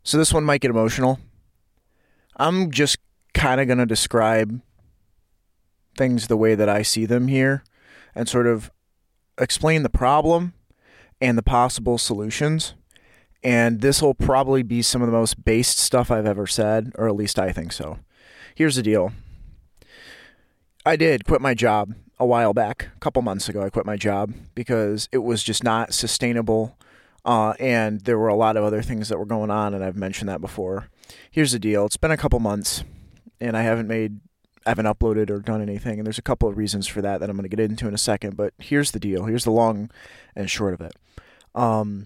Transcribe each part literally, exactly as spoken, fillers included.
So this one might get emotional. I'm just kind of going to describe things the way that I see them here and sort of explain the problem and the possible solutions. And this will probably be some of the most based stuff I've ever said, or at least I think so. Here's the deal. I did quit my job a while back, a couple months ago. I quit my job because it was just not sustainable. Uh, and there were a lot of other things that were going on, and I've mentioned that before. Here's the deal. It's been a couple months, and I haven't made, I haven't uploaded or done anything, and there's a couple of reasons for that that I'm going to get into in a second, but here's the deal. Here's the long and short of it. Um,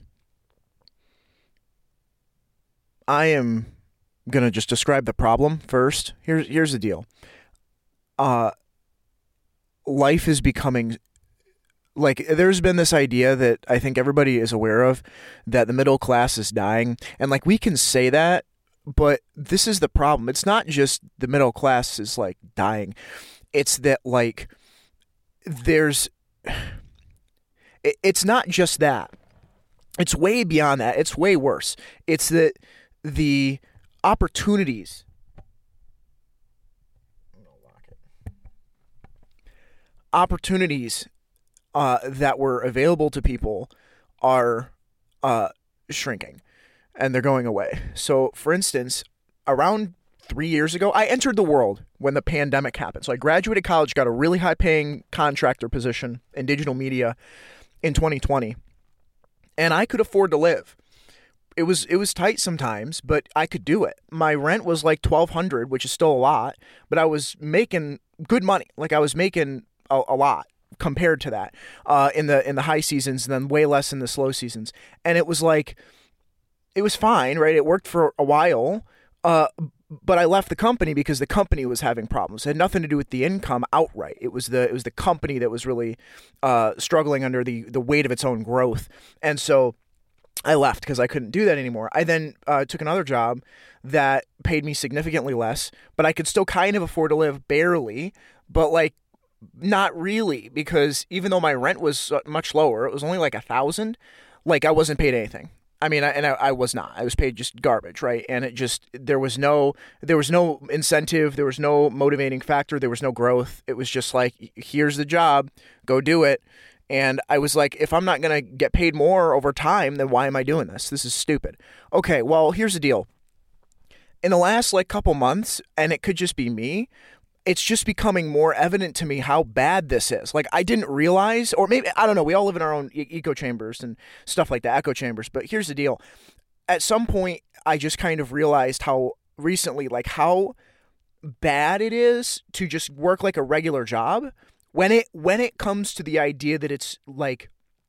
I am going to just describe the problem first. Here's, here's the deal. Uh, life is becoming... Like, there's been this idea that I think everybody is aware of, that the middle class is dying. And, like, we can say that, but this is the problem. It's not just the middle class is, like, dying. It's that, like, there's... It's not just that. It's way beyond that. It's way worse. It's that the opportunities... Opportunities... Uh, that were available to people are uh, shrinking, and they're going away. So, for instance, around three years ago, I entered the world when the pandemic happened. So I graduated college, got a really high-paying contractor position in digital media in twenty twenty, and I could afford to live. It was it was tight sometimes, but I could do it. My rent was like twelve hundred dollars, which is still a lot, but I was making good money. Like, I was making a, a lot compared to that uh, in the in the high seasons, and then way less in the slow seasons. And it was like, it was fine, right? It worked for a while, uh, but I left the company because the company was having problems. It had nothing to do with the income outright. It was the it was the company that was really uh, struggling under the the weight of its own growth. And so I left because I couldn't do that anymore. I then uh, took another job that paid me significantly less, but I could still kind of afford to live, barely, but like, not really, because even though my rent was much lower, it was only like a thousand. Like, I wasn't paid anything. I mean, I, and I, I was not. I was paid just garbage, right? And it just there was no there was no incentive, there was no motivating factor, there was no growth. It was just like, here's the job, go do it. And I was like, if I'm not gonna get paid more over time, then why am I doing this? This is stupid. Okay, well, here's the deal. In the last like couple months, and it could just be me, it's just becoming more evident to me how bad this is. Like, I didn't realize, or maybe, I don't know, we all live in our own e- echo chambers and stuff like that, echo chambers. But here's the deal. At some point, I just kind of realized how recently, like, how bad it is to just work like a regular job when it when it comes to the idea that it's, like,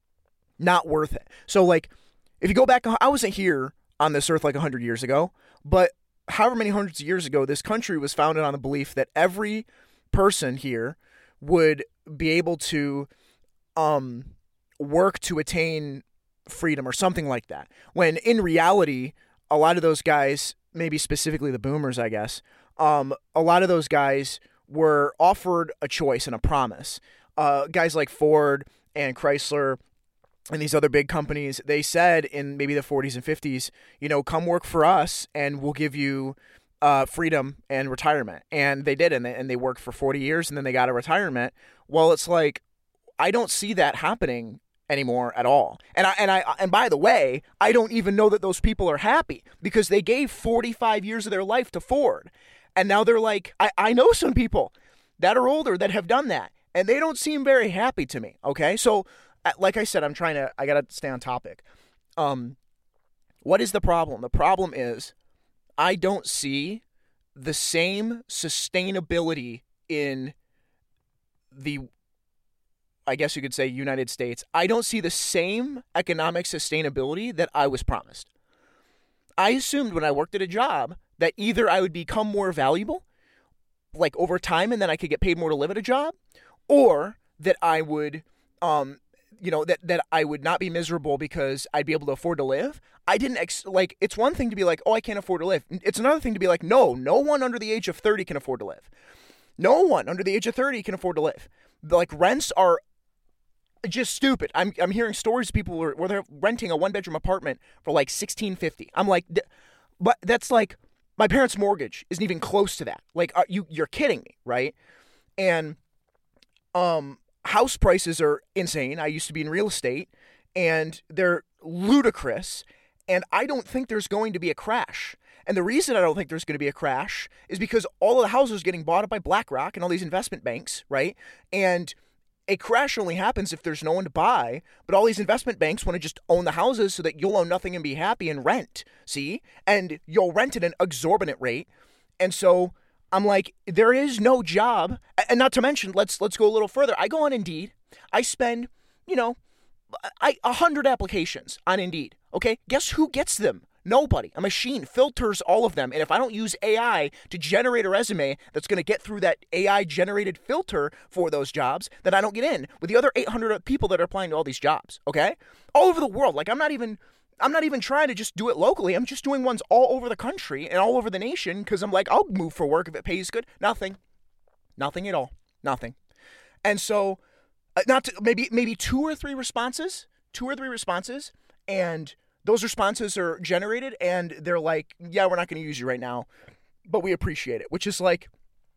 not worth it. So, like, if you go back, I wasn't here on this earth like one hundred years ago, but however many hundreds of years ago, this country was founded on the belief that every person here would be able to um, work to attain freedom or something like that. When in reality, a lot of those guys, maybe specifically the boomers, I guess, um, a lot of those guys were offered a choice and a promise. Uh, guys like Ford and Chrysler and these other big companies, they said in maybe the forties and fifties, you know, come work for us and we'll give you uh, freedom and retirement. And they did, and they, and they worked for forty years, and then they got a retirement. Well, it's like, I don't see that happening anymore at all. And I and I and by the way, I don't even know that those people are happy, because they gave forty-five years of their life to Ford. And now they're like, I, I know some people that are older that have done that, and they don't seem very happy to me. Okay, so like I said, I'm trying to, I got to stay on topic. Um, what is the problem? The problem is I don't see the same sustainability in the, I guess you could say, United States. I don't see the same economic sustainability that I was promised. I assumed when I worked at a job that either I would become more valuable, like over time, and then I could get paid more to live at a job, or that I would, um, you know, that, that I would not be miserable because I'd be able to afford to live. I didn't, ex- like, it's one thing to be like, oh, I can't afford to live. It's another thing to be like, no, no one under the age of thirty can afford to live. No one under the age of thirty can afford to live. Like, rents are just stupid. I'm I'm hearing stories of people where, where they're renting a one-bedroom apartment for like sixteen fifty. I'm like, But that's like my parents' mortgage isn't even close to that. Like, are you you're kidding me, right? And um, house prices are insane. I used to be in real estate, and they're ludicrous. And I don't think there's going to be a crash. And the reason I don't think there's going to be a crash is because all of the houses are getting bought up by BlackRock and all these investment banks, right? And a crash only happens if there's no one to buy, but all these investment banks want to just own the houses so that you'll own nothing and be happy and rent, see? And you'll rent at an exorbitant rate. And so I'm like, there is no job. And not to mention, let's let's go a little further. I go on Indeed. I spend, you know, I a hundred applications on Indeed. Okay, guess who gets them? Nobody. A machine filters all of them. And if I don't use A I to generate a resume that's going to get through that A I-generated filter for those jobs, then I don't get in with the other eight hundred people that are applying to all these jobs, okay? All over the world. Like, I'm not even... I'm not even trying to just do it locally. I'm just doing ones all over the country and all over the nation because I'm like, I'll move for work if it pays good. Nothing. Nothing at all. Nothing. And so, uh, not to, maybe maybe two or three responses, two or three responses, and those responses are generated, and they're like, yeah, we're not going to use you right now, but we appreciate it, which is like,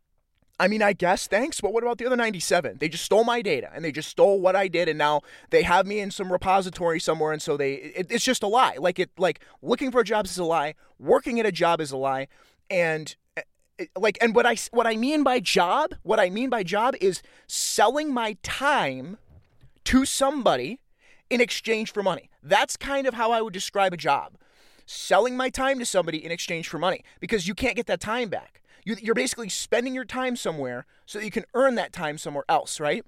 I mean, I guess, thanks, but what about the other ninety-seven? They just stole my data, and they just stole what I did, and now they have me in some repository somewhere, and so they, it, it's just a lie. Like, it, like, looking for jobs is a lie, working at a job is a lie, and, it, like, and what I, what I mean by job, what I mean by job is selling my time to somebody in exchange for money. That's kind of how I would describe a job. Selling my time to somebody in exchange for money, because you can't get that time back. You're basically spending your time somewhere so that you can earn that time somewhere else, right?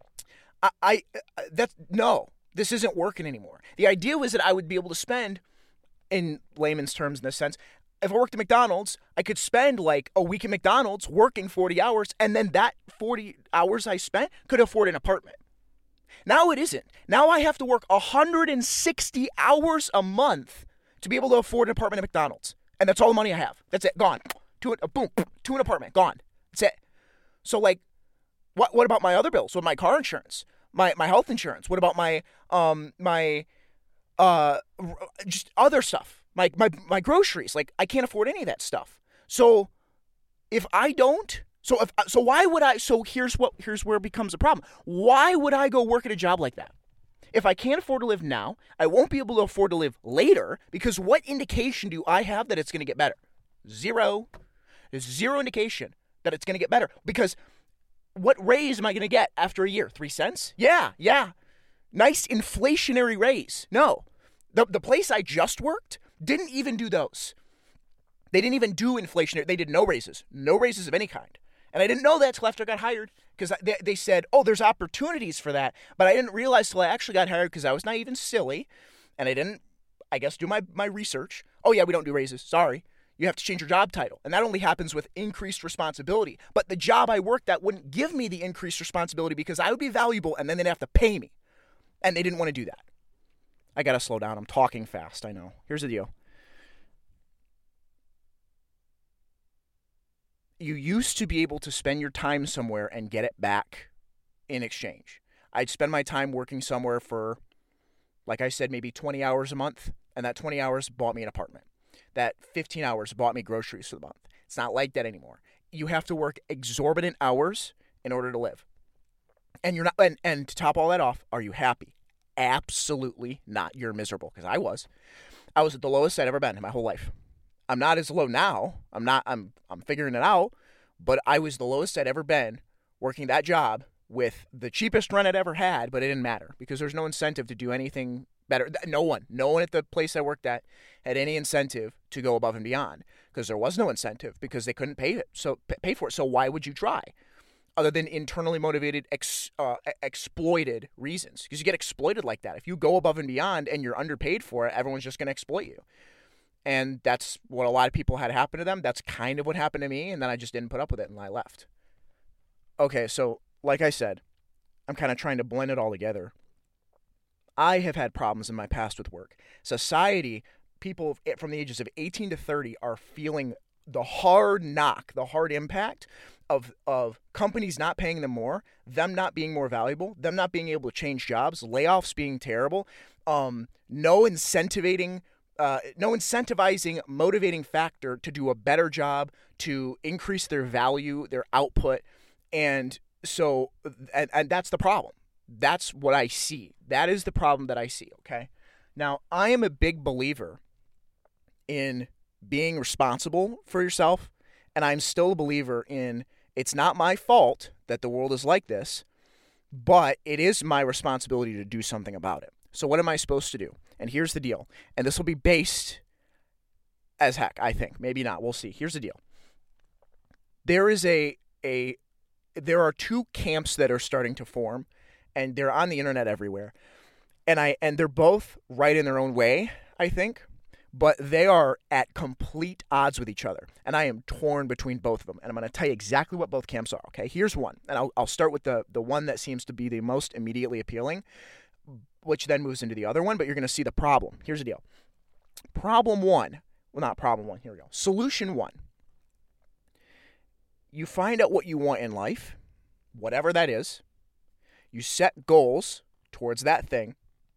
I, I that's no, this isn't working anymore. The idea was that I would be able to spend, in layman's terms in this sense, if I worked at McDonald's, I could spend like a week at McDonald's working forty hours, and then that forty hours I spent could afford an apartment. Now it isn't. Now I have to work one hundred sixty hours a month to be able to afford an apartment at McDonald's. And that's all the money I have. That's it. Gone. To a boom, to an apartment, gone. That's it. So like, what what about my other bills? What my car insurance, my my health insurance? What about my um my uh just other stuff? My my my groceries. Like, I can't afford any of that stuff. So if I don't, so if so why would I? So here's what here's where it becomes a problem. Why would I go work at a job like that? If I can't afford to live now, I won't be able to afford to live later, because what indication do I have that it's going to get better? Zero. There's zero indication that it's going to get better, because what raise am I going to get after a year? Three cents? Yeah, yeah. Nice inflationary raise. No. The, the place I just worked didn't even do those. They didn't even do inflationary. They did no raises. No raises of any kind. And I didn't know that till after I got hired, because they, they said, oh, there's opportunities for that. But I didn't realize till I actually got hired, because I was naive and silly, and I didn't, I guess, do my, my research. Oh, yeah, we don't do raises. Sorry. You have to change your job title. And that only happens with increased responsibility. But the job I worked at wouldn't give me the increased responsibility, because I would be valuable, and then they'd have to pay me. And they didn't want to do that. I got to slow down. I'm talking fast, I know. Here's the deal. You used to be able to spend your time somewhere and get it back in exchange. I'd spend my time working somewhere for, like I said, maybe twenty hours a month, and that twenty hours bought me an apartment. That fifteen hours bought me groceries for the month. It's not like that anymore. You have to work exorbitant hours in order to live. And you're not, and, and to top all that off, are you happy? Absolutely not. You're miserable, because I was. I was at the lowest I'd ever been in my whole life. I'm not as low now. I'm not, I'm I'm figuring it out, but I was the lowest I'd ever been working that job with the cheapest rent I'd ever had, but it didn't matter, because there's no incentive to do anything better. No one, no one at the place I worked at had any incentive to go above and beyond, because there was no incentive, because they couldn't pay it. So pay for it. So why would you try, other than internally motivated, ex, uh, exploited reasons? Because you get exploited like that. If you go above and beyond and you're underpaid for it, everyone's just going to exploit you. And that's what a lot of people had happen to them. That's kind of what happened to me. And then I just didn't put up with it, and I left. Okay, so like I said, I'm kind of trying to blend it all together. I have had problems in my past with work. Society, people from the ages of eighteen to thirty are feeling the hard knock, the hard impact of of companies not paying them more, them not being more valuable, them not being able to change jobs, layoffs being terrible, um, no incentivating uh, no incentivizing, motivating factor to do a better job, to increase their value, their output. And so, and, and that's the problem. That's what I see. That is the problem that I see, okay? Now, I am a big believer in being responsible for yourself, and I'm still a believer in it's not my fault that the world is like this, but it is my responsibility to do something about it. So what am I supposed to do? And here's the deal. And this will be based as heck, I think. Maybe not. We'll see. Here's the deal. There is a a there are two camps that are starting to form, and they're on the internet everywhere. And I and they're both right in their own way, I think, but they are at complete odds with each other. And I am torn between both of them. And I'm going to tell you exactly what both camps are, okay? Here's one. And I'll I'll start with the the one that seems to be the most immediately appealing, which then moves into the other one, but you're going to see the problem. Here's the deal. Problem one. Well, not problem one. Here we go. Solution one. You find out what you want in life, whatever that is. You set goals towards that thing,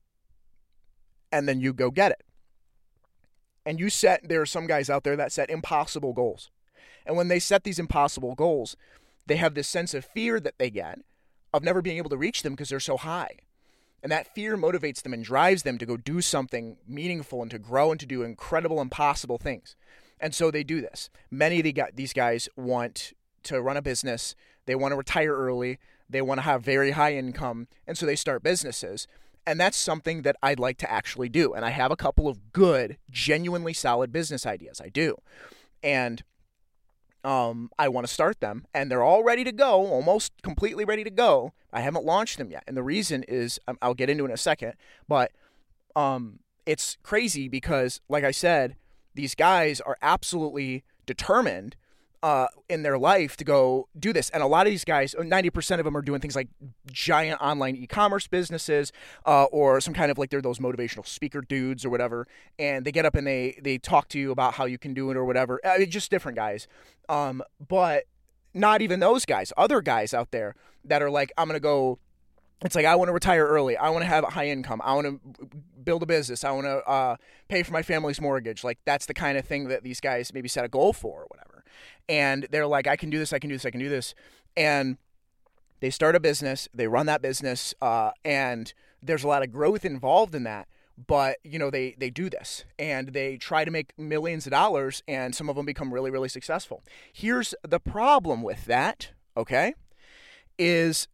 and then you go get it. And you set, there are some guys out there that set impossible goals. And when they set these impossible goals, they have this sense of fear that they get of never being able to reach them because they're so high. And that fear motivates them and drives them to go do something meaningful and to grow and to do incredible, impossible things. And so they do this. Many of the, these guys want to run a business. They want to retire early. They want to have very high income. And so they start businesses. And that's something that I'd like to actually do. And I have a couple of good, genuinely solid business ideas. I do. And um, I want to start them. And they're all ready to go, almost completely ready to go. I haven't launched them yet. And the reason is, um, I'll get into it in a second, but um, it's crazy because, like I said, these guys are absolutely determined Uh, in their life to go do this. And a lot of these guys, ninety percent of them are doing things like giant online e-commerce businesses uh, or some kind of like they're those motivational speaker dudes or whatever. And they get up and they they talk to you about how you can do it or whatever. I mean, just different guys. Um, but not even those guys. Other guys out there that are like, I'm going to go, it's like, I want to retire early. I want to have a high income. I want to build a business. I want to uh, pay for my family's mortgage. Like that's the kind of thing that these guys maybe set a goal for or whatever. And they're like, I can do this, I can do this, I can do this. And they start a business, they run that business, uh, and there's a lot of growth involved in that. But, you know, they, they do this and they try to make millions of dollars and some of them become really, really successful. Here's the problem with that, okay, is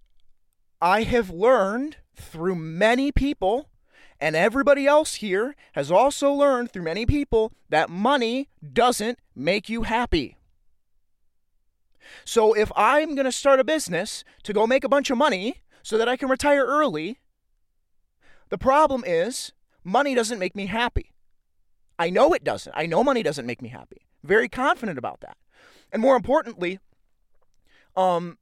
I have learned through many people, and everybody else here has also learned through many people, that money doesn't make you happy. So if I'm going to start a business to go make a bunch of money so that I can retire early, the problem is money doesn't make me happy. I know it doesn't. I know money doesn't make me happy. Very confident about that. And more importantly, um,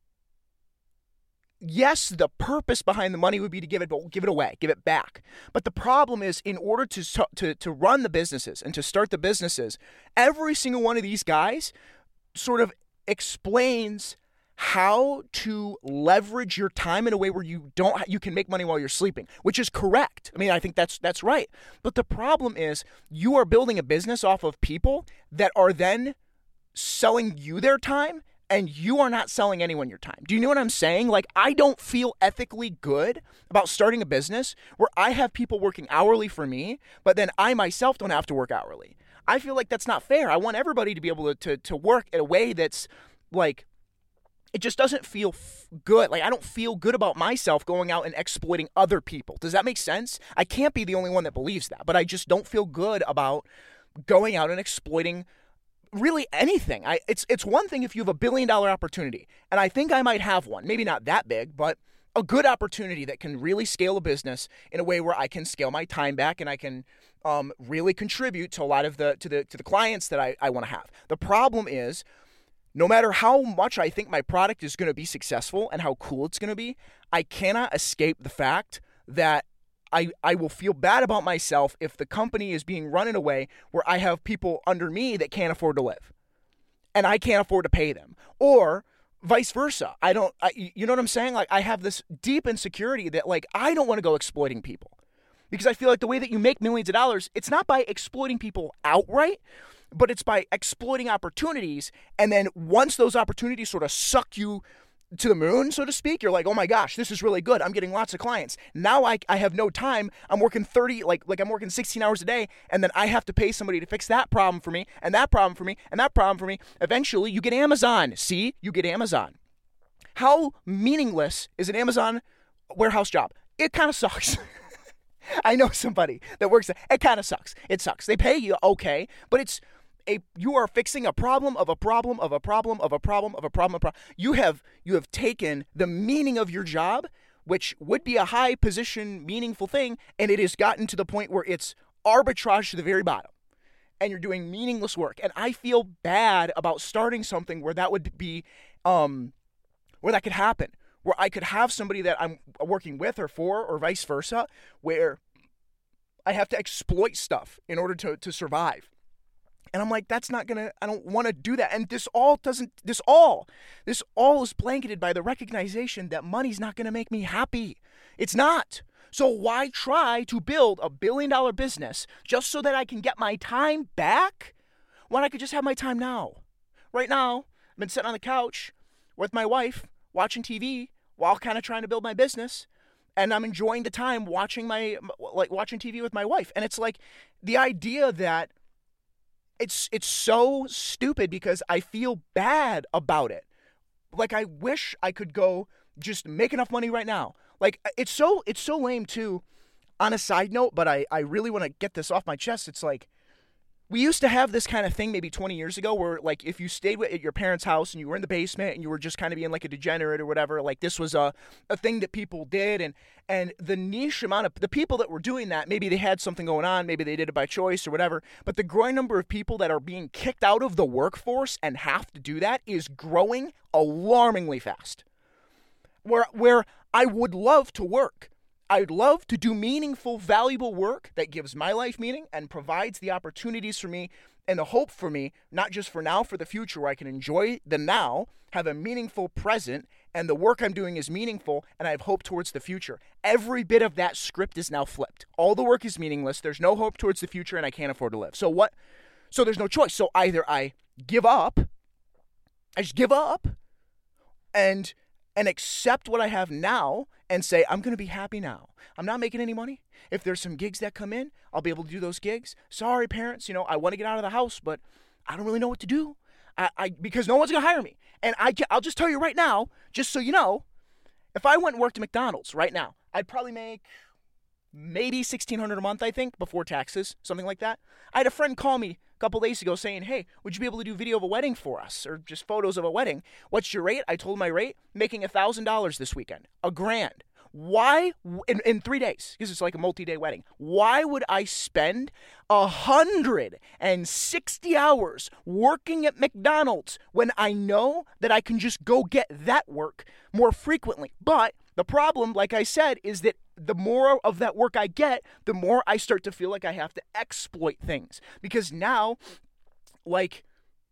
yes, the purpose behind the money would be to give it, give it away, give it back. But the problem is, in order to to to run the businesses and to start the businesses, every single one of these guys sort of explains how to leverage your time in a way where you don't you can make money while you're sleeping, which is correct. I mean, I think that's that's right. But the problem is, you are building a business off of people that are then selling you their time, and you are not selling anyone your time. Do you know what I'm saying? Like, I don't feel ethically good about starting a business where I have people working hourly for me, but then I myself don't have to work hourly. I feel like that's not fair. I want everybody to be able to to, to work in a way that's like, it just doesn't feel f- good. Like, I don't feel good about myself going out and exploiting other people. Does that make sense? I can't be the only one that believes that, but I just don't feel good about going out and exploiting really anything. I it's it's one thing if you have a billion dollar opportunity, and I think I might have one, maybe not that big, but a good opportunity that can really scale a business in a way where I can scale my time back and I can um, really contribute to a lot of the to the to the clients that I, I want to have. The problem is, no matter how much I think my product is going to be successful and how cool it's going to be, I cannot escape the fact that I, I will feel bad about myself if the company is being run in a way where I have people under me that can't afford to live and I can't afford to pay them, or vice versa. I don't, I, you know what I'm saying? Like, I have this deep insecurity that, like, I don't want to go exploiting people. Because I feel like the way that you make millions of dollars, it's not by exploiting people outright, but it's by exploiting opportunities. And then once those opportunities sort of suck you to the moon, so to speak, you're like, oh my gosh, this is really good. I'm getting lots of clients. Now I, I have no time. I'm working thirty, like, like I'm working sixteen hours a day. And then I have to pay somebody to fix that problem for me and that problem for me and that problem for me. Eventually you get Amazon. See, you get Amazon. How meaningless is an Amazon warehouse job? It kind of sucks. I know somebody that works there. It kind of sucks. It sucks. They pay you okay, but it's a you are fixing a problem of a problem of a problem of a problem of a problem of a problem. You have you have taken the meaning of your job, which would be a high position, meaningful thing, and it has gotten to the point where it's arbitrage to the very bottom. And you're doing meaningless work. And I feel bad about starting something where that would be um where that could happen. Where I could have somebody that I'm working with or for or vice versa, where I have to exploit stuff in order to, to survive. And I'm like, that's not going to, I don't want to do that. And this all doesn't, this all, this all is blanketed by the recognition that money's not going to make me happy. It's not. So why try to build a billion dollar business just so that I can get my time back when I could just have my time now? Right now, I've been sitting on the couch with my wife, watching T V while kind of trying to build my business, and I'm enjoying the time watching my like watching T V with my wife. And it's like the idea that it's it's so stupid because I feel bad about it. Like I wish I could go just make enough money right now. Like it's so it's so lame too. On a side note, but I I really want to get this off my chest. It's like we used to have this kind of thing maybe twenty years ago where, like, if you stayed at your parents' house and you were in the basement and you were just kind of being like a degenerate or whatever, like this was a, a thing that people did. And, and the niche amount of the people that were doing that, maybe they had something going on, maybe they did it by choice or whatever. But the growing number of people that are being kicked out of the workforce and have to do that is growing alarmingly fast. Where, where I would love to work. I'd love to do meaningful, valuable work that gives my life meaning and provides the opportunities for me and the hope for me, not just for now, for the future, where I can enjoy the now, have a meaningful present, and the work I'm doing is meaningful, and I have hope towards the future. Every bit of that script is now flipped. All the work is meaningless. There's no hope towards the future, and I can't afford to live. So what? So there's no choice. So either I give up, I just give up, and and accept what I have now and say, I'm going to be happy now. I'm not making any money. If there's some gigs that come in, I'll be able to do those gigs. Sorry, parents, you know, I want to get out of the house, but I don't really know what to do I, I because no one's going to hire me. And I, I'll just tell you right now, just so you know, if I went and worked at McDonald's right now, I'd probably make maybe sixteen hundred dollars a month, I think, before taxes, something like that. I had a friend call me a couple days ago saying, hey, would you be able to do video of a wedding for us or just photos of a wedding? What's your rate? I told him my rate, making one thousand dollars this weekend, a grand. Why, in, in three days, because it's like a multi-day wedding, why would I spend one hundred sixty hours working at McDonald's when I know that I can just go get that work more frequently? But the problem, like I said, is that the more of that work I get, the more I start to feel like I have to exploit things. Because now, like,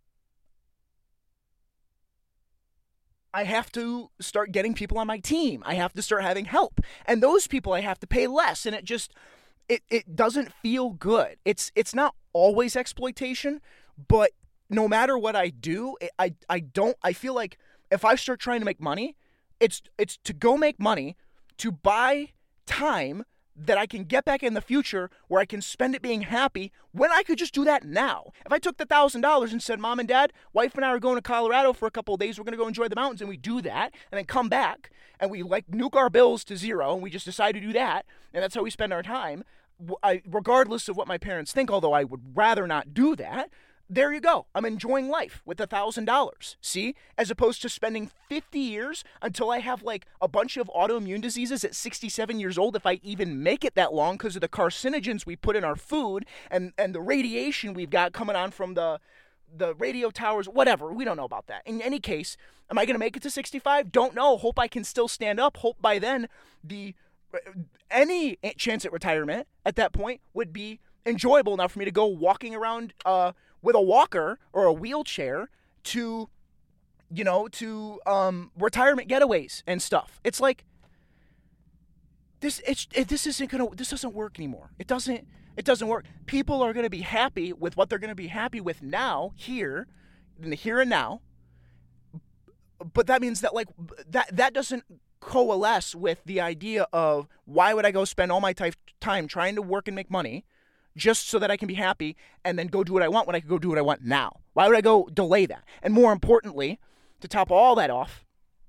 I have to start getting people on my team. I have to start having help. And those people I have to pay less. And it just, it, it doesn't feel good. It's it's not always exploitation, but no matter what I do, it, I, I don't, I feel like if I start trying to make money, it's it's to go make money, to buy time that I can get back in the future where I can spend it being happy when I could just do that now. If I took the one thousand dollars and said, Mom and Dad, wife and I are going to Colorado for a couple of days, we're going to go enjoy the mountains, and we do that, and then come back, and we like nuke our bills to zero, and we just decide to do that, and that's how we spend our time, I, regardless of what my parents think, although I would rather not do that, there you go. I'm enjoying life with one thousand dollars, see? As opposed to spending fifty years until I have like a bunch of autoimmune diseases at sixty-seven years old, if I even make it that long, because of the carcinogens we put in our food and, and the radiation we've got coming on from the the radio towers, whatever. We don't know about that. In any case, am I going to make it to sixty-five? Don't know. Hope I can still stand up. Hope by then the any chance at retirement at that point would be enjoyable enough for me to go walking around uh, with a walker or a wheelchair to, you know, to um, retirement getaways and stuff. It's like, this it's it, this isn't gonna this doesn't work anymore. It doesn't it doesn't work. People are gonna be happy with what they're gonna be happy with now, here, in the here and now. But that means that like that that doesn't coalesce with the idea of why would I go spend all my t- time trying to work and make money just so that I can be happy and then go do what I want when I can go do what I want now? Why would I go delay that? And more importantly, to top all that off,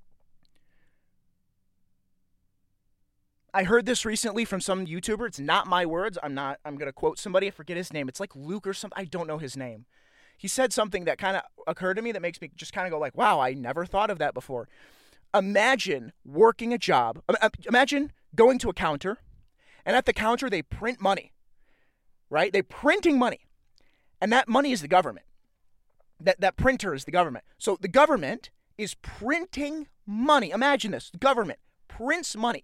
I heard this recently from some YouTuber. It's not my words. I'm not, I'm going to quote somebody. I forget his name. It's like Luke or something. I don't know his name. He said something that kind of occurred to me that makes me just kind of go like, wow, I never thought of that before. Imagine working a job. Imagine going to a counter, and at the counter they print money, right? They're printing money, and that money is the government. That, that printer is the government. So the government is printing money. Imagine this. The government prints money.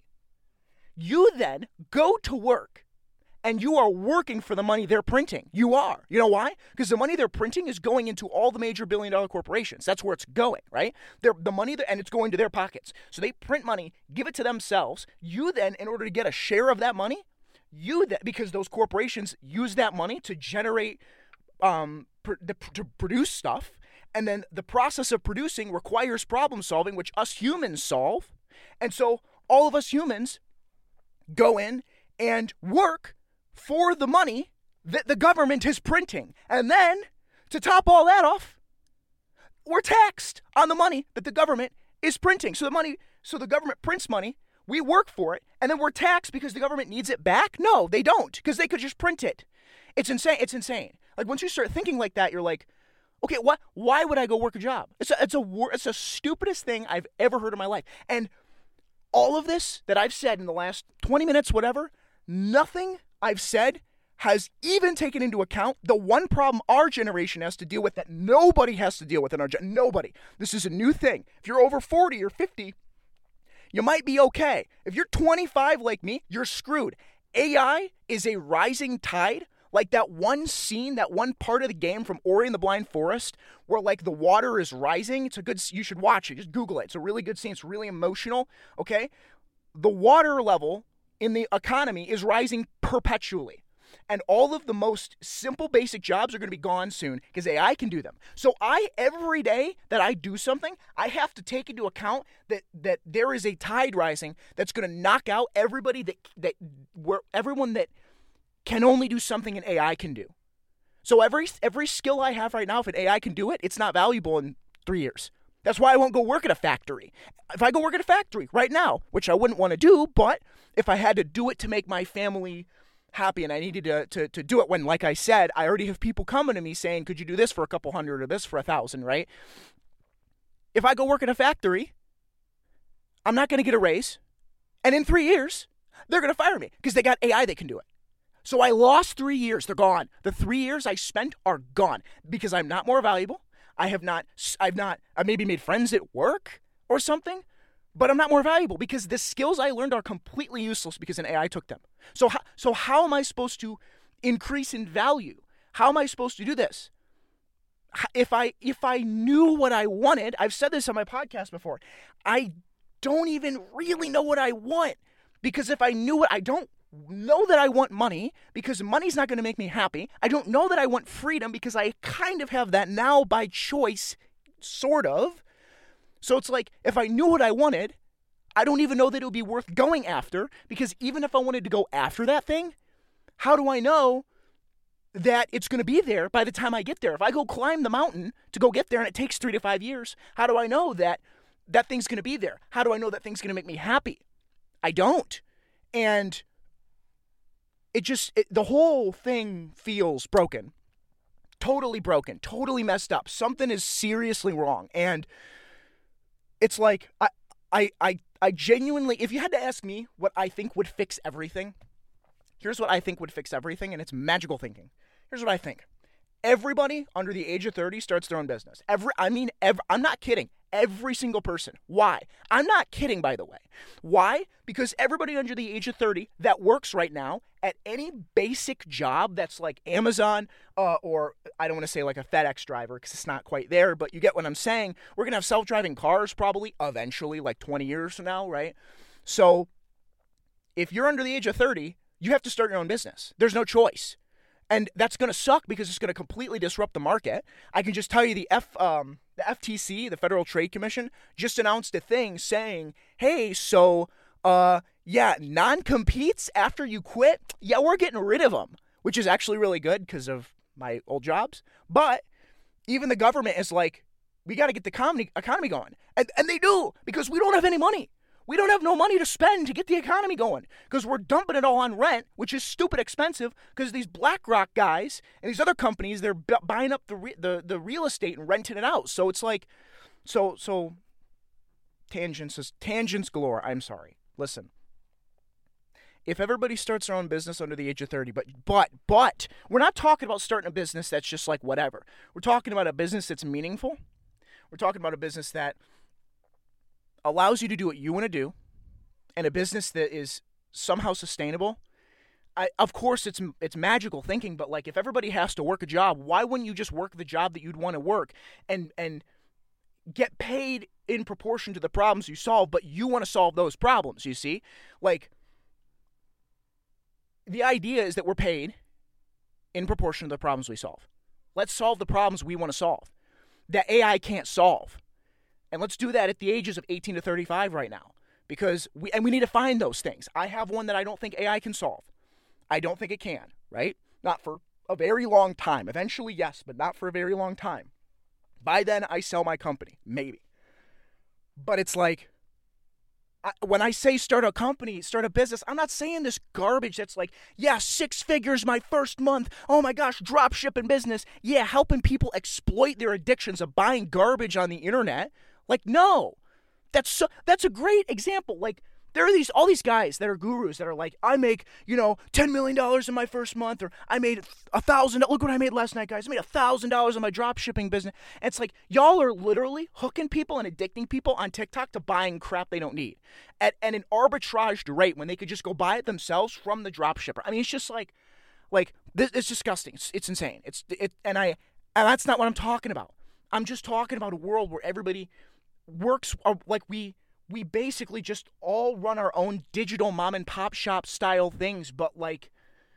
You then go to work and you are working for the money they're printing. You are. You know why? Because the money they're printing is going into all the major billion dollar corporations. That's where it's going, right? They're, the money, that, and it's going to their pockets. So they print money, give it to themselves. You then, in order to get a share of that money, you then, because those corporations use that money to generate, um, pr- to produce stuff. And then the process of producing requires problem solving, which us humans solve. And so all of us humans go in and work for the money that the government is printing. And then, to top all that off, we're taxed on the money that the government is printing. So the money, so the government prints money, we work for it, and then we're taxed because the government needs it back? No, they don't, because they could just print it. It's insane. It's insane. Like, once you start thinking like that, you're like, okay, what? Why would I go work a job? It's a, it's a, it's the stupidest thing I've ever heard in my life. And all of this that I've said in the last twenty minutes, whatever, nothing I've said has even taken into account the one problem our generation has to deal with that nobody has to deal with in our generation. Nobody. This is a new thing. If you're over forty or fifty, you might be okay. If you're twenty-five like me, you're screwed. A I is a rising tide. Like that one scene, that one part of the game from Ori and the Blind Forest where like the water is rising. It's a good, you should watch it. Just Google it. It's a really good scene. It's really emotional. Okay. The water level in the economy is rising perpetually. And all of the most simple, basic jobs are going to be gone soon because A I can do them. So I, every day that I do something, I have to take into account that that there is a tide rising that's going to knock out everybody that, that where everyone that can only do something an A I can do. So every every skill I have right now, if an A I can do it, it's not valuable in three years. That's why I won't go work at a factory. If I go work at a factory right now, which I wouldn't want to do, but if I had to do it to make my family happy and I needed to, to, to do it when, like I said, I already have people coming to me saying, could you do this for a couple hundred or this for a thousand, right? If I go work at a factory, I'm not going to get a raise. And in three years, they're going to fire me because they got A I that can do it. So I lost three years. They're gone. The three years I spent are gone because I'm not more valuable. I have not, I've not, I maybe made friends at work or something, but I'm not more valuable because the skills I learned are completely useless because an A I took them. So how, so how am I supposed to increase in value? How am I supposed to do this? If I, if I knew what I wanted, I've said this on my podcast before, I don't even really know what I want because if I knew what I don't know that I want money because money's not going to make me happy. I don't know that I want freedom because I kind of have that now by choice, sort of. So it's like, if I knew what I wanted, I don't even know that it would be worth going after because even if I wanted to go after that thing, how do I know that it's going to be there by the time I get there? If I go climb the mountain to go get there and it takes three to five years, how do I know that that thing's going to be there? How do I know that thing's going to make me happy? I don't. And It just, it, the whole thing feels broken, totally broken, totally messed up. Something is seriously wrong. And it's like, I, I, I, I genuinely, if you had to ask me what I think would fix everything, here's what I think would fix everything. And it's magical thinking. Here's what I think. Everybody under the age of thirty starts their own business. Every, I mean, every, I'm not kidding. Every single person. Why? I'm not kidding, by the way. Why? Because everybody under the age of thirty that works right now at any basic job that's like Amazon uh, or I don't want to say like a FedEx driver because it's not quite there, but you get what I'm saying. We're going to have self-driving cars probably eventually, like twenty years from now, right? So if you're under the age of thirty, you have to start your own business. There's no choice. And that's going to suck because it's going to completely disrupt the market. I can just tell you the F um the F T C, the Federal Trade Commission, just announced a thing saying, hey, so uh yeah, non-competes after you quit, yeah, we're getting rid of them, which is actually really good because of my old jobs. But even the government is like, we got to get the economy, economy going. And, and they do, because we don't have any money. We don't have no money to spend to get the economy going because we're dumping it all on rent, which is stupid expensive because these BlackRock guys and these other companies, they're b- buying up the, re- the the real estate and renting it out. So it's like, so, so tangents, is, tangents galore. I'm sorry. Listen. If everybody starts their own business under the age of thirty, but, but, but, we're not talking about starting a business that's just like whatever. We're talking about a business that's meaningful. We're talking about a business that allows you to do what you want to do, and a business that is somehow sustainable. I, of course, it's it's magical thinking, but like if everybody has to work a job, why wouldn't you just work the job that you'd want to work and and get paid in proportion to the problems you solve, but you want to solve those problems, you see? Like, the idea is that we're paid in proportion to the problems we solve. Let's solve the problems we want to solve that A I can't solve. And let's do that at the ages of eighteen to thirty-five right now. Because we and we need to find those things. I have one that I don't think A I can solve. I don't think it can, right? Not for a very long time. Eventually, yes, but not for a very long time. By then, I sell my company. Maybe. But it's like, I, when I say start a company, start a business, I'm not saying this garbage that's like, yeah, six figures my first month. Oh my gosh, drop shipping business. Yeah, helping people exploit their addictions of buying garbage on the internet. Like, no, that's so, that's a great example. Like, there are these all these guys that are gurus that are like, I make, you know, ten million dollars in my first month, or I made a thousand. Look what I made last night, guys. I made a thousand dollars in my drop shipping business. And it's like, y'all are literally hooking people and addicting people on TikTok to buying crap they don't need at, at an arbitraged rate when they could just go buy it themselves from the drop shipper. I mean, it's just like, like this, it's disgusting. It's, it's insane. It's it, and I, and that's not what I'm talking about. I'm just talking about a world where everybody works uh, like we. We basically just all run our own digital mom and pop shop style things, but like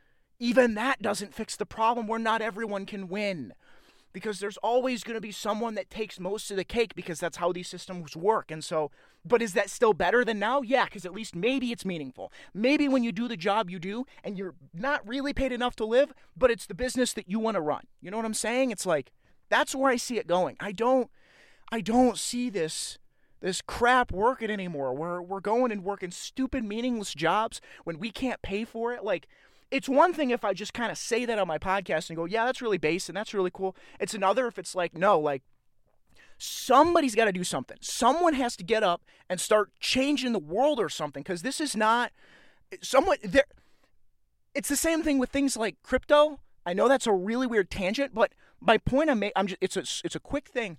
even that doesn't fix the problem where not everyone can win, because there's always going to be someone that takes most of the cake because that's how these systems work. And so, but is that still better than now? Yeah, because at least maybe it's meaningful. Maybe when you do the job you do and you're not really paid enough to live, but it's the business that you want to run. You know what I'm saying? It's like, that's where I see it going. I don't, I don't see this This crap working anymore. We're we're going and working stupid, meaningless jobs when we can't pay for it. Like, it's one thing if I just kind of say that on my podcast and go, yeah, that's really base and that's really cool. It's another if it's like, no, like, somebody's got to do something. Someone has to get up and start changing the world or something, because this is not someone there. It's the same thing with things like crypto. I know that's a really weird tangent, but my point I'm making, I'm just, it's a, it's a quick thing.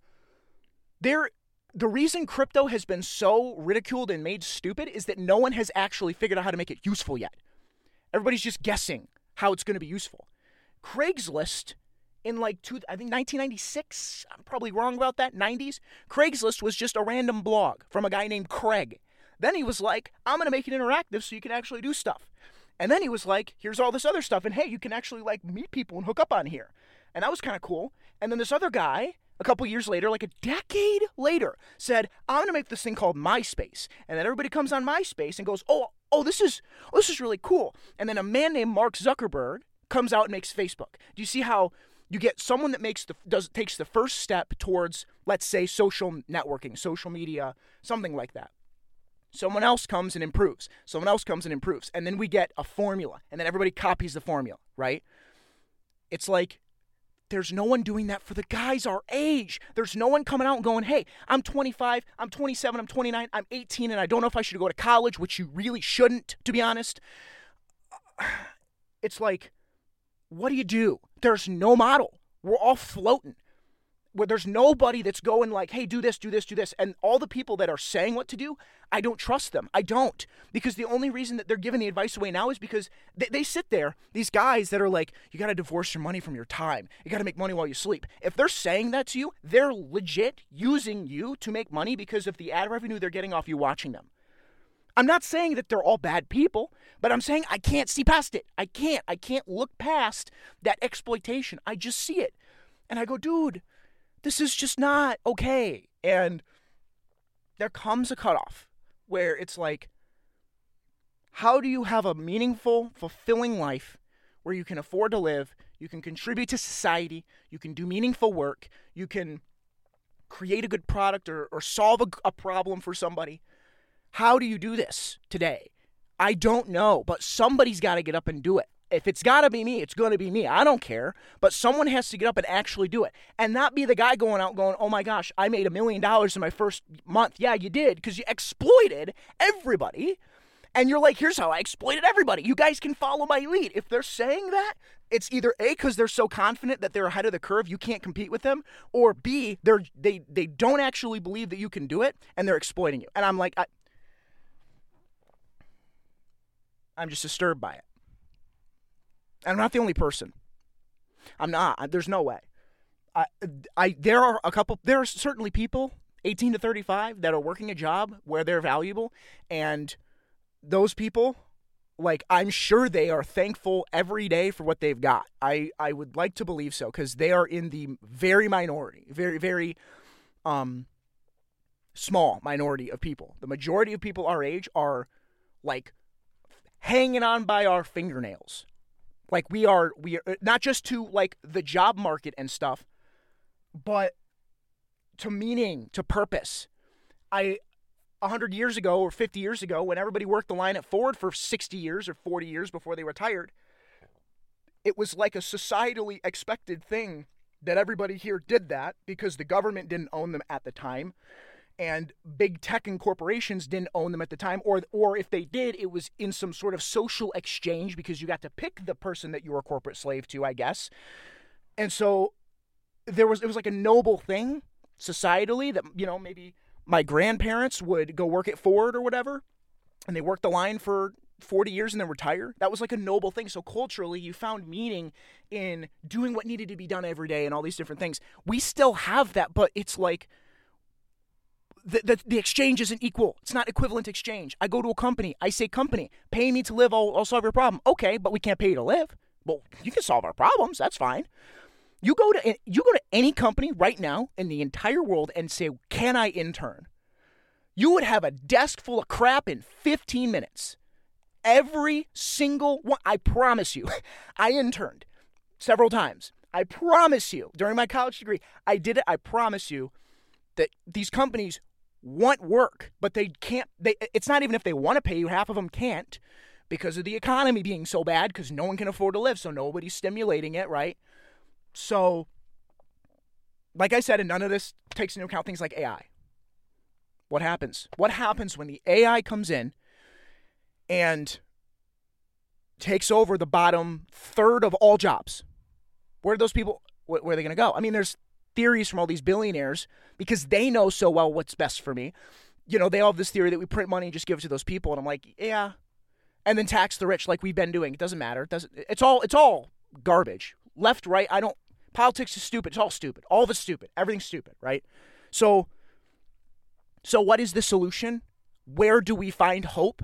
There. The reason crypto has been so ridiculed and made stupid is that no one has actually figured out how to make it useful yet. Everybody's just guessing how it's going to be useful. Craigslist in like two, I think nineteen ninety-six, I'm probably wrong about that, nineties, Craigslist was just a random blog from a guy named Craig. Then he was like, I'm going to make it interactive so you can actually do stuff. And then he was like, here's all this other stuff, and hey, you can actually like meet people and hook up on here. And that was kind of cool. And then this other guy, a couple years later, like a decade later, said, I'm going to make this thing called MySpace. And then everybody comes on MySpace and goes, oh, oh, this is oh, this is really cool. And then a man named Mark Zuckerberg comes out and makes Facebook. Do you see how you get someone that makes the does takes the first step towards, let's say, social networking, social media, something like that? Someone else comes and improves. Someone else comes and improves. And then we get a formula. And then everybody copies the formula, right? It's like, there's no one doing that for the guys our age. There's no one coming out and going, hey, I'm twenty-five, I'm twenty-seven, I'm twenty-nine, I'm eighteen, and I don't know if I should go to college, which you really shouldn't, to be honest. It's like, what do you do? There's no model. We're all floating. Where there's nobody that's going like, hey, do this, do this, do this. And all the people that are saying what to do, I don't trust them. I don't. Because the only reason that they're giving the advice away now is because they, they sit there, these guys that are like, you got to divorce your money from your time. You got to make money while you sleep. If they're saying that to you, they're legit using you to make money because of the ad revenue they're getting off you watching them. I'm not saying that they're all bad people, but I'm saying I can't see past it. I can't. I can't look past that exploitation. I just see it. And I go, dude, this is just not okay. And there comes a cutoff where it's like, how do you have a meaningful, fulfilling life where you can afford to live, you can contribute to society, you can do meaningful work, you can create a good product or, or solve a, a problem for somebody? How do you do this today? I don't know, but somebody's got to get up and do it. If it's got to be me, it's going to be me. I don't care, but someone has to get up and actually do it and not be the guy going out going, oh my gosh, I made a million dollars in my first month. Yeah, you did, because you exploited everybody. And you're like, here's how I exploited everybody. You guys can follow my lead. If they're saying that, it's either A, because they're so confident that they're ahead of the curve, you can't compete with them, or B, they're they they don't actually believe that you can do it, and they're exploiting you. And I'm like, I, I'm just disturbed by it. And I'm not the only person. I'm not. There's no way. I, I there are a couple. There are certainly people, eighteen to thirty-five, that are working a job where they're valuable, and those people, like, I'm sure they are thankful every day for what they've got. I, I would like to believe so, because they are in the very minority, very, very um small minority of people. The majority of people our age are, like, hanging on by our fingernails. Like, we are, we are not just to, like, the job market and stuff, but to meaning, to purpose. I... one hundred years ago or fifty years ago, when everybody worked the line at Ford for sixty years or forty years before they retired, it was like a societally expected thing that everybody here did that because the government didn't own them at the time and big tech and corporations didn't own them at the time, or or if they did, it was in some sort of social exchange because you got to pick the person that you were a corporate slave to, I guess. And so there was it was like a noble thing societally that, you know, maybe my grandparents would go work at Ford or whatever, and they worked the line for forty years and then retire. That was like a noble thing. So culturally, you found meaning in doing what needed to be done every day and all these different things. We still have that, but it's like the, the, the exchange isn't equal. It's not equivalent exchange. I go to a company. I say, company, pay me to live, I'll, I'll solve your problem. Okay, but we can't pay you to live. Well, you can solve our problems. That's fine. You go to you go to any company right now in the entire world and say, can I intern? You would have a desk full of crap in fifteen minutes. Every single one. I promise you. I interned several times. I promise you, during my college degree, I did it. I promise you that these companies want work, but they can't. They, it's not even if they want to pay you. Half of them can't because of the economy being so bad because no one can afford to live, so nobody's stimulating it, right? So, like I said, and none of this takes into account things like A I. What happens? What happens when the A I comes in and takes over the bottom third of all jobs? Where are those people, where are they going to go? I mean, there's theories from all these billionaires because they know so well what's best for me. You know, they all have this theory that we print money and just give it to those people. And I'm like, yeah. And then tax the rich like we've been doing. It doesn't matter. It doesn't, it's all, it's all garbage. Left, right, I don't, politics is stupid. It's all stupid. All of it's stupid. Everything's stupid, right? So, so what is the solution? Where do we find hope?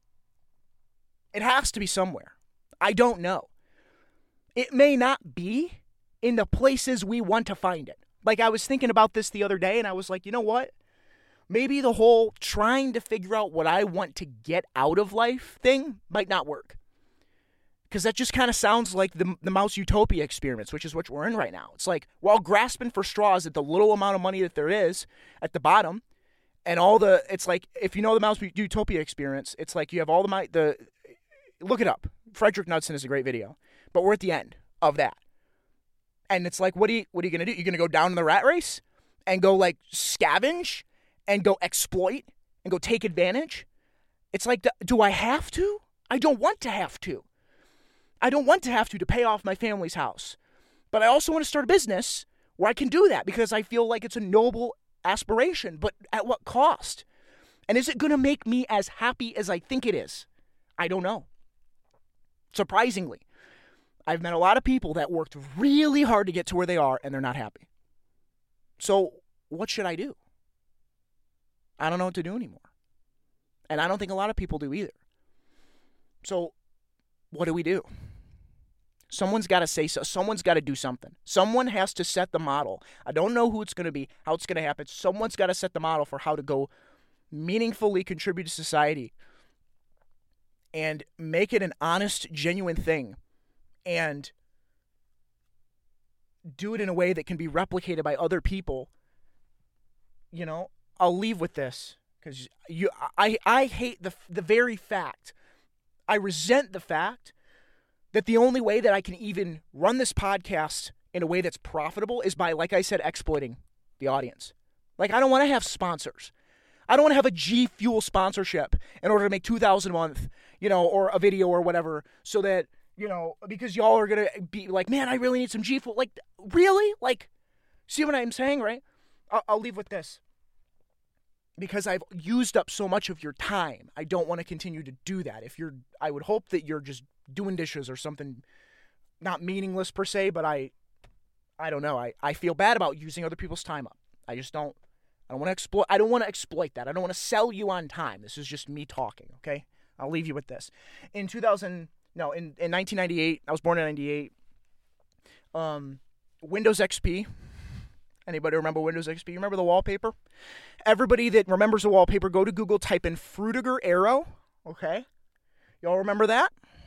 It has to be somewhere. I don't know. It may not be in the places we want to find it. Like, I was thinking about this the other day, and I was like, you know what? Maybe the whole trying to figure out what I want to get out of life thing might not work. Because that just kind of sounds like the the Mouse Utopia experiments, which is what we're in right now. It's like we're all grasping for straws at the little amount of money that there is at the bottom, and all the. It's like if you know the Mouse Utopia experience, it's like you have all the the. Look it up. Frederick Knudsen is a great video, but we're at the end of that, and it's like, what are you what are you gonna do? You're gonna go down in the rat race and go like scavenge and go exploit and go take advantage? It's like, do I have to? I don't want to have to. I don't want to have to to pay off my family's house. But I also want to start a business where I can do that because I feel like it's a noble aspiration. But at what cost? And is it going to make me as happy as I think it is? I don't know. Surprisingly, I've met a lot of people that worked really hard to get to where they are and they're not happy. So what should I do? I don't know what to do anymore. And I don't think a lot of people do either. So what do we do? Someone's got to say so. Someone's got to do something. Someone has to set the model. I don't know who it's going to be, how it's going to happen. Someone's got to set the model for how to go meaningfully contribute to society and make it an honest, genuine thing and do it in a way that can be replicated by other people. You know, I'll leave with this because you, I, I hate the the very fact, I resent the fact that the only way that I can even run this podcast in a way that's profitable is by, like I said, exploiting the audience. Like, I don't want to have sponsors. I don't want to have a G Fuel sponsorship in order to make two thousand dollars a month, you know, or a video or whatever, so that, you know, because y'all are going to be like, man, I really need some G Fuel. Like, really? Like, see what I'm saying, right? I'll, I'll leave with this. Because I've used up so much of your time, I don't want to continue to do that. If you're, I would hope that you're just doing dishes or something not meaningless per se, but I, I don't know. I, I feel bad about using other people's time up. I just don't, I don't want to exploit, I don't want to exploit that. I don't want to sell you on time. This is just me talking, okay? I'll leave you with this. In two thousand, no, in, in nineteen ninety-eight, I was born in ninety-eight, um, Windows X P. Anybody remember Windows X P? You remember the wallpaper? Everybody that remembers the wallpaper, go to Google, type in Frutiger Arrow, okay? Y'all remember that?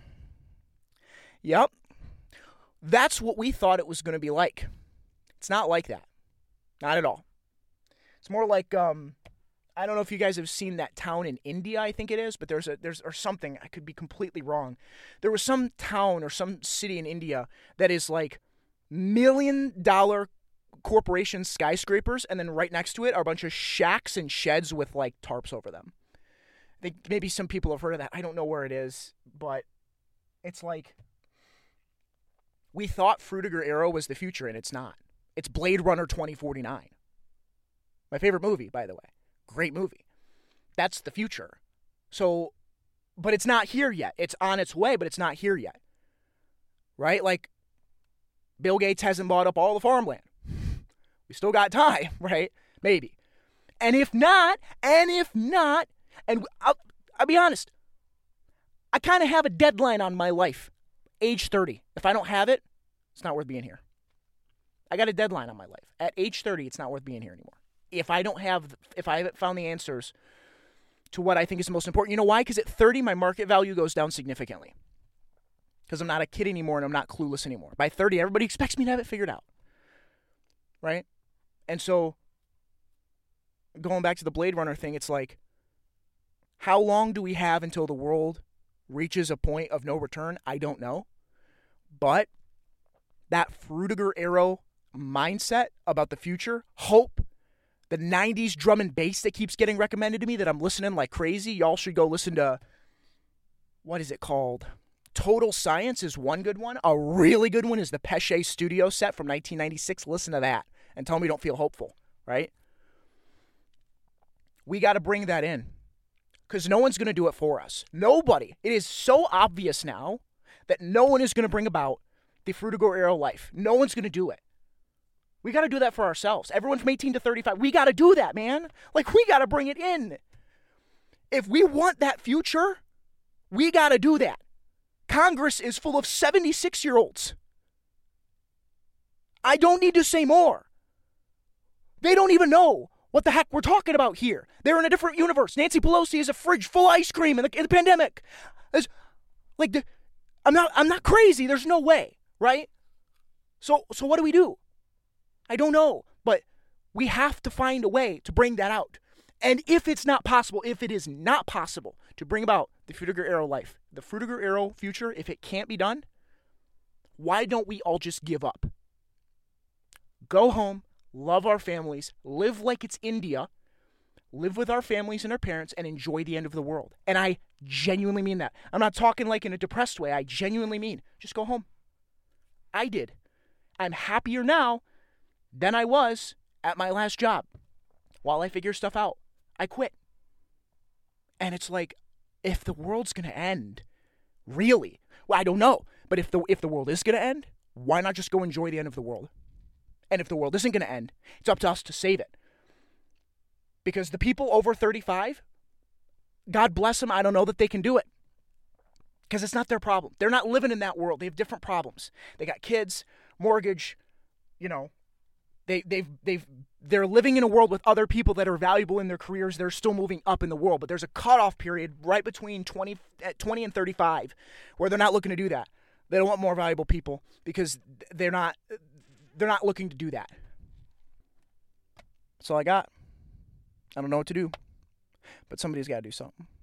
Yep. That's what we thought it was going to be like. It's not like that. Not at all. It's more like, um, I don't know if you guys have seen that town in India, I think it is, but there's a, there's, or something, I could be completely wrong. There was some town or some city in India that is like million dollar corporation skyscrapers, and then right next to it are a bunch of shacks and sheds with like tarps over them. I think maybe some people have heard of that. I don't know where it is, but it's like, we thought Frutiger Arrow was the future, and it's not. It's Blade Runner twenty forty-nine. My favorite movie, by the way. Great movie. That's the future. So, but it's not here yet. It's on its way, but it's not here yet. Right? Like, Bill Gates hasn't bought up all the farmland. We still got time, right? Maybe. And if not, and if not, and I'll, I'll be honest, I kind of have a deadline on my life. Age thirty. If I don't have it, it's not worth being here. I got a deadline on my life. At age thirty, it's not worth being here anymore. If I don't have, if I haven't found the answers to what I think is the most important. You know why? Because at thirty, my market value goes down significantly. Because I'm not a kid anymore and I'm not clueless anymore. By thirty, everybody expects me to have it figured out. Right? And so, going back to the Blade Runner thing, it's like, how long do we have until the world reaches a point of no return? I don't know. But that Frutiger Arrow mindset about the future, hope, the nineties drum and bass that keeps getting recommended to me that I'm listening like crazy. Y'all should go listen to, what is it called? Total Science is one good one. A really good one is the Pesce Studio set from nineteen ninety-six. Listen to that and tell me you don't feel hopeful, right? We got to bring that in because no one's going to do it for us. Nobody. It is so obvious now that no one is going to bring about the Frutiger Arrow life. No one's going to do it. We got to do that for ourselves. Everyone from eighteen to thirty-five, we got to do that, man. Like, we got to bring it in. If we want that future, we got to do that. Congress is full of seventy-six-year-olds. I don't need to say more. They don't even know what the heck we're talking about here. They're in a different universe. Nancy Pelosi is a fridge full of ice cream in the, in the pandemic. It's, like, the, I'm not, I'm not crazy. There's no way, right? So, so what do we do? I don't know, but we have to find a way to bring that out. And if it's not possible, if it is not possible to bring about the Frutiger Arrow life, the Frutiger Arrow future, if it can't be done, why don't we all just give up? Go home, love our families, live like it's India, live with our families and our parents, and enjoy the end of the world. And I genuinely mean that. I'm not talking like in a depressed way. I genuinely mean just go home. I did. I'm happier now than I was at my last job while I figure stuff out. I quit. And it's like, if the world's going to end, really, well, I don't know, but if the if the world is going to end, why not just go enjoy the end of the world? And if the world isn't going to end, it's up to us to save it. Because the people over thirty-five, God bless them. I don't know that they can do it because it's not their problem. They're not living in that world. They have different problems. They got kids, mortgage, you know, they, they've, they've, they're living in a world with other people that are valuable in their careers. They're still moving up in the world, but there's a cutoff period right between twenty, twenty and thirty-five where they're not looking to do that. They don't want more valuable people because they're not, they're not looking to do that. That's all I got. I don't know what to do, but somebody's got to do something.